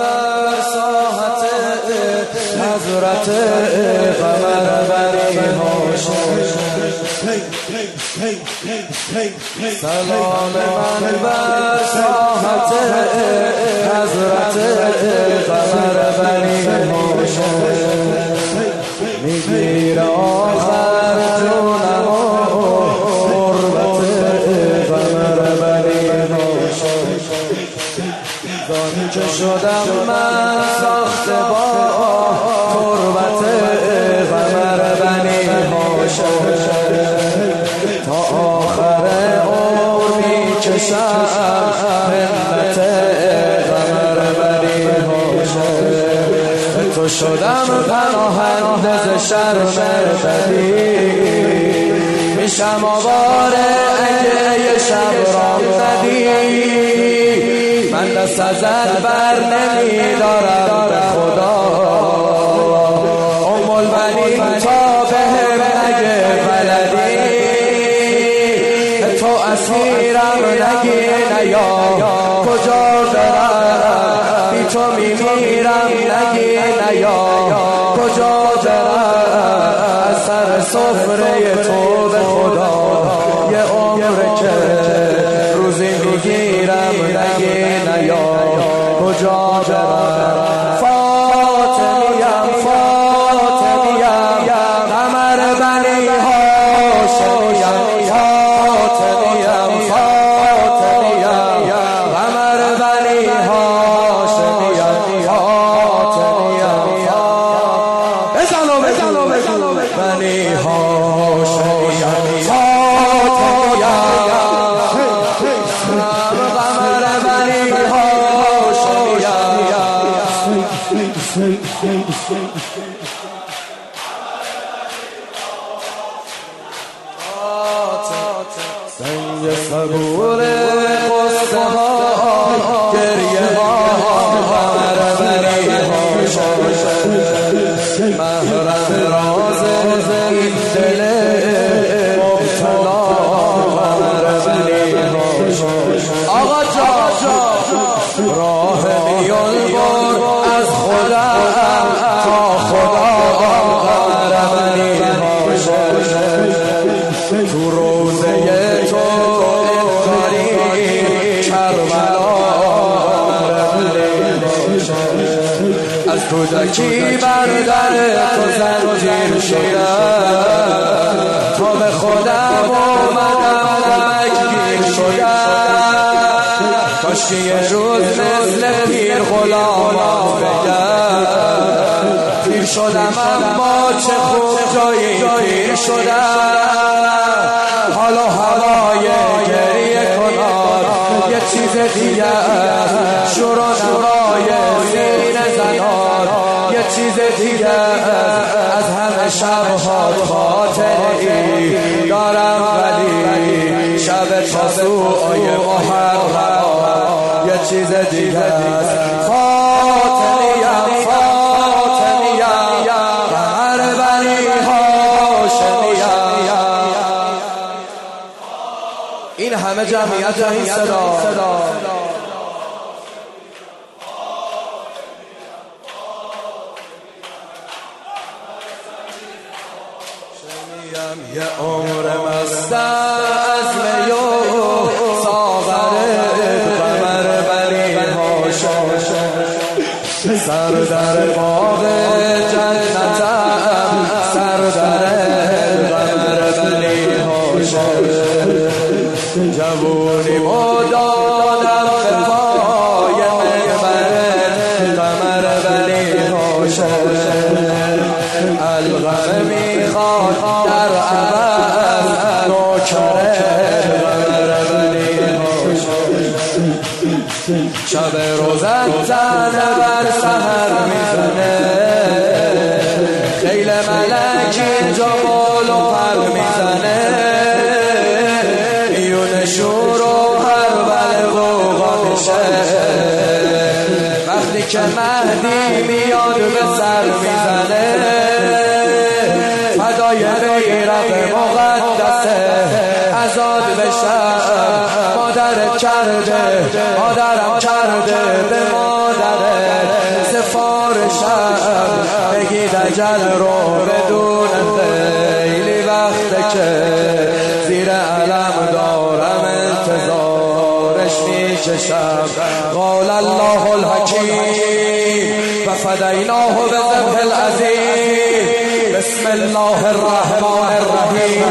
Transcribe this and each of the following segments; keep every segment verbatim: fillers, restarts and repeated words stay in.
بر ساحت حضرت قمر بنی هاشم. سلام من بر ساحت حضرت قمر بنی هاشم. میگیر آخر جونم و قربت قمر بنی هاشم. دانی که شدم من ساخته با قربت قمر بنی هاشم. تا آخر عمر میکشم همت قمر بنی هاشم. تو شدم پناهنده ز شرم بدی، میشم آواره اگه یه شب رام ندی. من دست ازت بر نمیدارم به خدا، ام البنین تا بهم نگه بلدی. تو اسیرم نگی نیا کجا برم، بی تو میمیرم نگی نیا کجا برم. از سر سفره تو به خدا یه عمر که روزی میگیرم نگی نیا کجا برم. فاطمیم فاطمیم قمر بنی هاشمیم. فاطمیم فاطمیم قمر بنی هاشمیم. فاطمیم بزنو بزنو بزنو بنی هاشمیم. فاطمیم قمر بنی هاشمیم. سنگ صبور قصه ها گریه ها قمر بنی هاشم. محرم راز این دل مبتلا قمر بنی هاشم. آقا جا راه میون بر از خدا تا خدا قمر بنی هاشم. تو روزه تو افطاری کربلا قمر بنی هاشم. از کودکی بر در تو زنجیر شدم، تا به خودم اومدم نمکگیر شدم. کاشکی یه روز مثل پیر غلامم بگم، پیر شدم اما چه خوب جایی پیر شدم. حالا هوای گریه کنار یه چیز دیگه، شور و نوای سینه زنار یه چیز دیگه. از همه شبها خاطری دارم ولی شب تاسوعای محرم یه چیز دیگه است. فاطمیم فاطمیم قمر بنی هاشمیم. این همه جمعیت این صدا یه عمر مستم از می و ساغر قمر بنی هاشم. سر در باغ جنتم سر در قمر بنی هاشم. جوونی مدادم به پای منبر قمر بنی هاشم. الغم میخواد در عوض نوکر قمر بنی هاشم. شب روزت زنه بر سحر میزنه، خیل ملک اینجا بال و پر میزنه. میون شور و هر بل غوغا میشه، وقتی که مهدی میاد به سر میزنه. فدای غیرت مقدسه ازاد بشم، مادرت کرده مادرم کرده به مادرت اجل رو بدون خیلی وقته که زیر علم دارم انتظارش میچشم. قال الله الحکیم و فدیناه بذبح العظیم. بسم الله الرحمن الرحیم.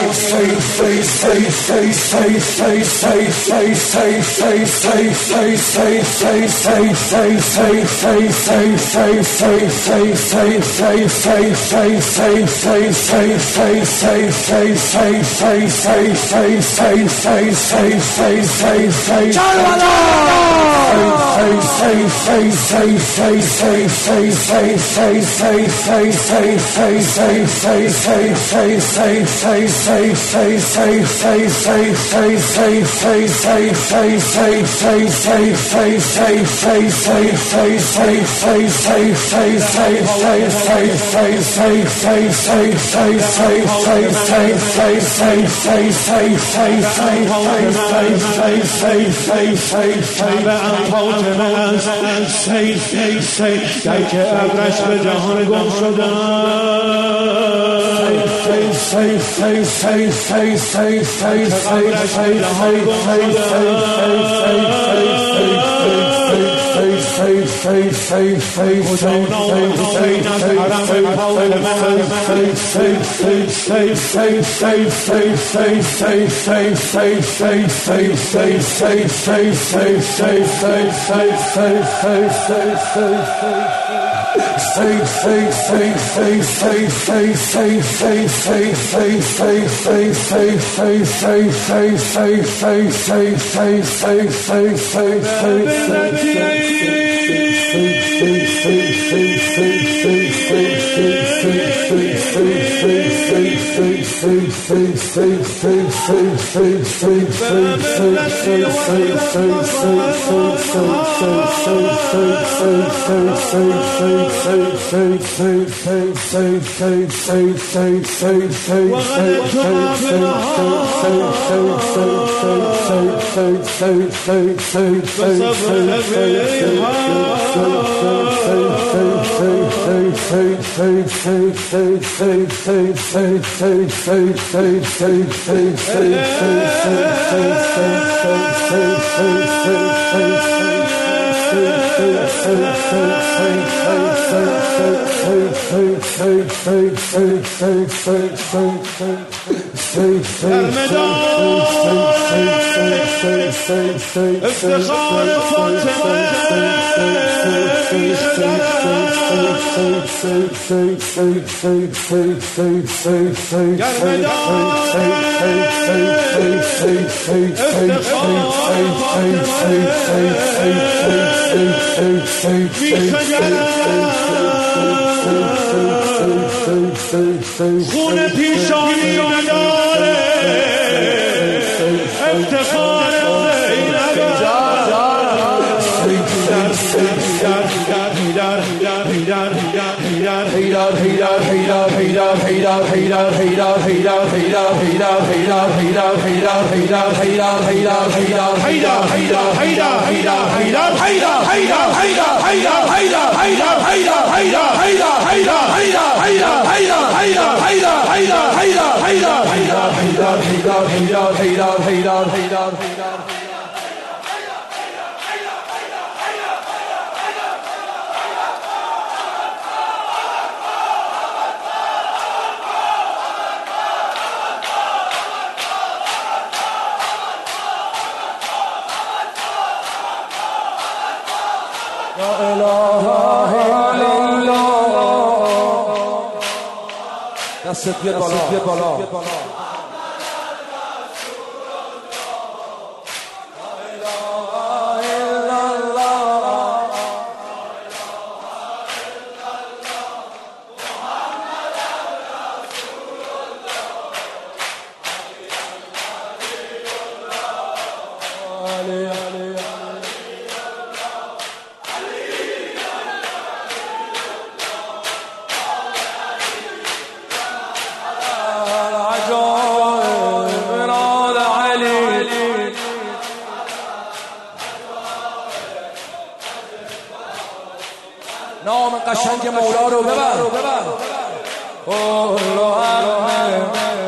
در که ابرش به جهان گم شدن افتخار فاطمه خون پیشانی نداره افتخار دستت بیاد بالا بیاد بالا جو نام قشنگ مولا رو ببر قول و همه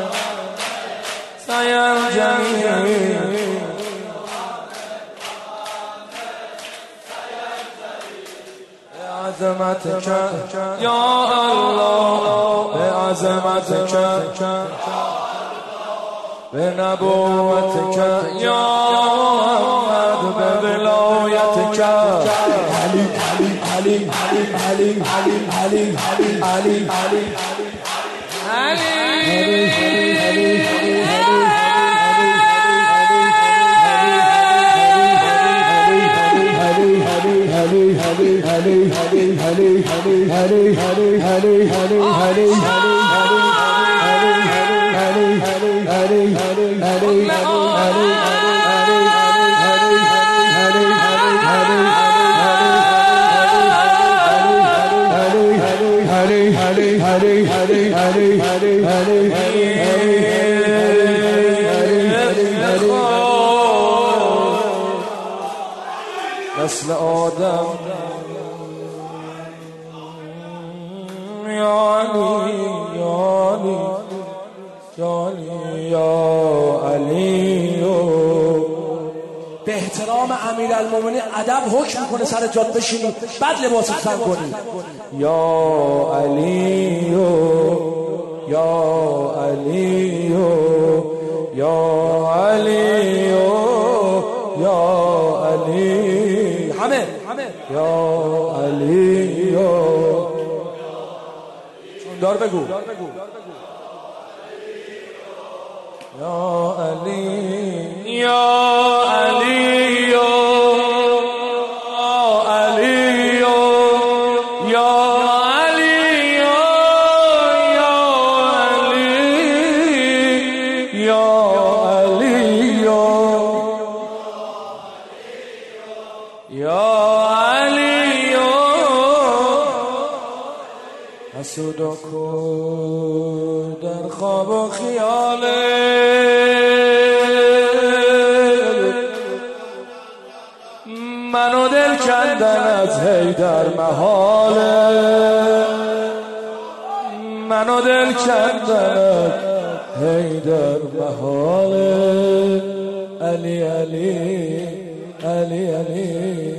سیم جمیل عظمتك يا الله بعظمتك بنبوتك يا محمد بولايتك علي علي علي علي علي علي علي علي مثل آدم یا علی یا علی یا علی یا علی. به احترام امیرالمومنین ادب حکم میکنه سر جات بشینی بعد لباس تن کنی. یا علی یا علی یا علی یا علی همه یا علی دار بگو یا علی یا علی یا علی یا علی یا علی یا علی حسود و کو در خواب و خیاله منو دل کندن از حیدر محاله منو دل کندن از حیدر محاله علی علی علی علی